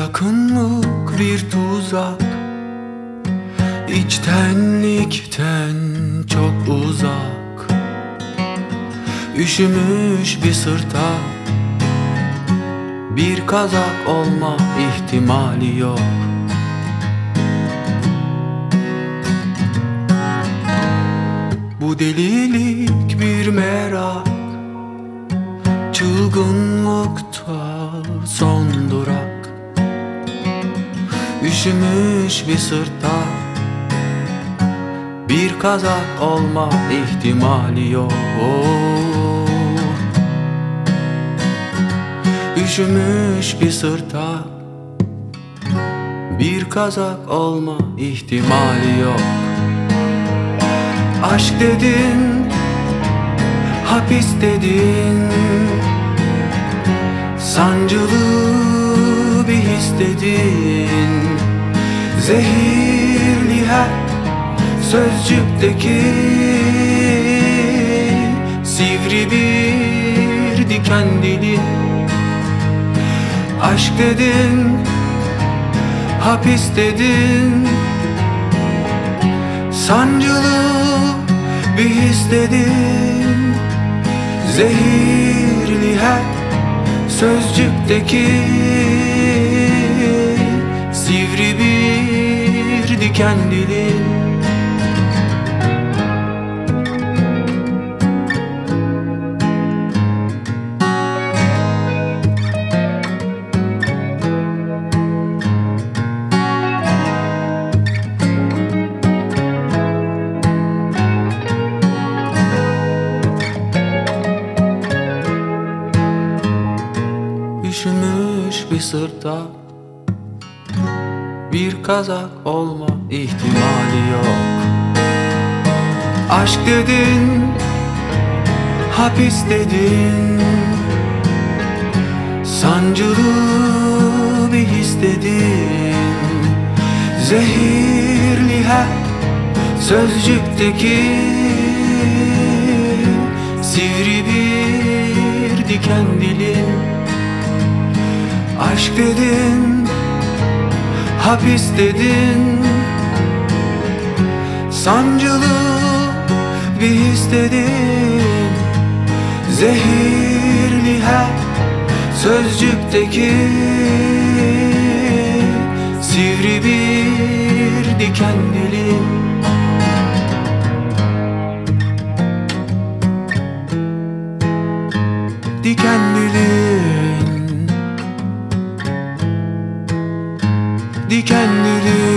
Yakınlık bir tuzak, içtenlikten çok uzak. Üşümüş bir sırta bir kazak olma ihtimali yok. Bu delilik bir merak, çılgınlıkta son durak. Üşümüş bir sırta bir kazak olma ihtimali yok. Üşümüş bir sırta bir kazak olma ihtimali yok. Aşk dedin, hapis dedin, sancılı bir his dedin. Zehirli her sözcükteki sivri bir diken dili. Aşk dedin, hapis dedin, sancılı bir his dedin. Zehirli her sözcükteki sivri bir diken dili. Üşümüş bir sırta bir kazak olma ihtimali yok. Aşk dedin, hapis dedin, sancılı bir his dedin. Zehirli her sözcükteki sivri bir diken dilin. Aşk dedin, hapis dedin, sancılı bir his dedin. Zehirli her sözcükteki sivri bir diken dilin. Diken dilin, diken dilin.